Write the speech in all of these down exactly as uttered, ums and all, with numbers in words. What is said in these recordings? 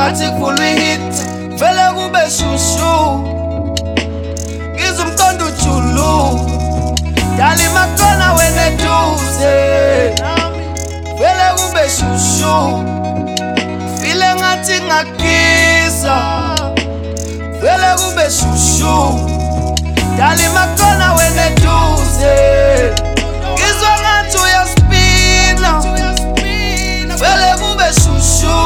ngathi kuvulwe hit vele kube shushu ngizwa umqondo ujulu dali makona wena eduze vele kube shushu file ngathi ngakisa vele kube shushu dali makona wena eduze ngizwa ngathi uyaspina vele kube shushu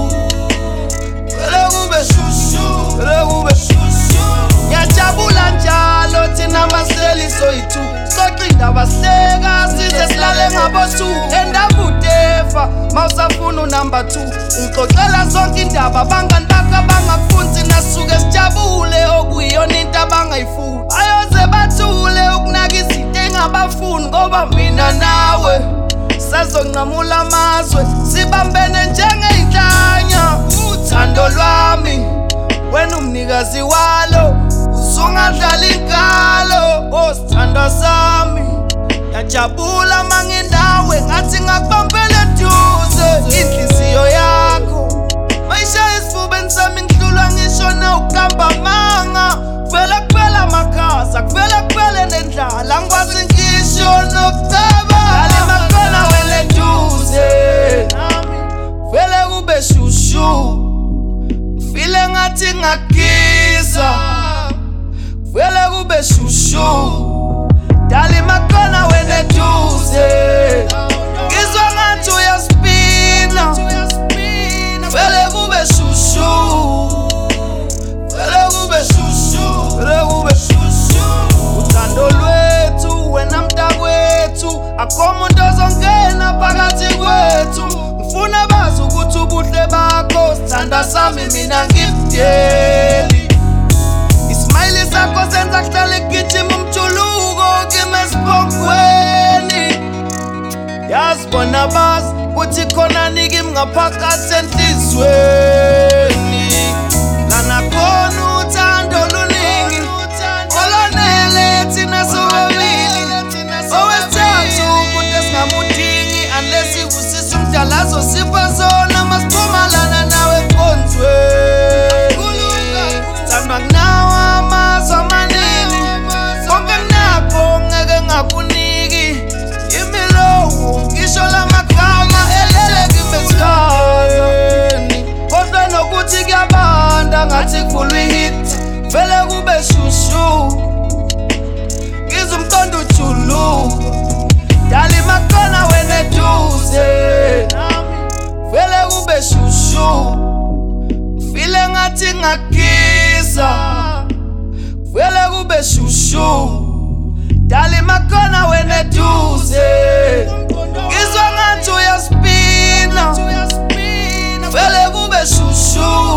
vele kube shushu vele kube shushu ngiyajabula njalo thina maseli soyithu soqinda bahleka size silale ngabosu endabudefa mawusafuna unumber two ngixoxela zonke indaba bangandaka bangafunzi nasuke sijabule okuyiyona into abangayifuni ayoze bathule ukunaka izinto engabafuni ngoba mina nawe sazonqamula amazwe sibambene njengey'nhlanya uthando lwami wena umnikazi walo usungadlala inkalo osithandwa sami ngiyajabula mangindawe ngathi ngakubambele eduze inhliziyo yakho mayishaya esifubeni sami ngihlulwa ngisho nawuqamba amanga kuvela kuphela amakhaza kuvela kuphele nendlala angikwazi ngisho nokutaba dali makona wena eduze vele kube shushu file ngathi ngakisa vele kube shushu dali makona wena eduze ngizwa ngathi uyaspina vele kube shushu vele kube shushu vele kube shushu uthando lwethu wena mntakwethu akho muntu ozongena phakathi kwethu ngifuna bazi ukuthi ubuhle bakho sithanda sami mina ngikudeli ismile sakho senza kuhlale gijima umjuluko kimi esiphongweni yazibona bazi ukuthi khona nikimi ngaphakathi enhlizweni lana khona uthando luningi olonele thina sobabili owesithathu umuntu esingamudingi unless ivusisa umdala azosipha zona masiphumalana nawe ekonzweni sithandwa kunawo amazwi amaningi konke nakho ngeke ngakuniki imilowo ngisho lamagama elele kimi esikhayeni kodwa nokuthi kuyabanda ngathi kuvulwe hit vele kube shushu ngizwa umqondo ujulu dali makona wena eduze vele kube shushu file ngathi ngakisa vele kube shushu dali makona wena eduze ngizwa ngathi uyaspina vele kube shushu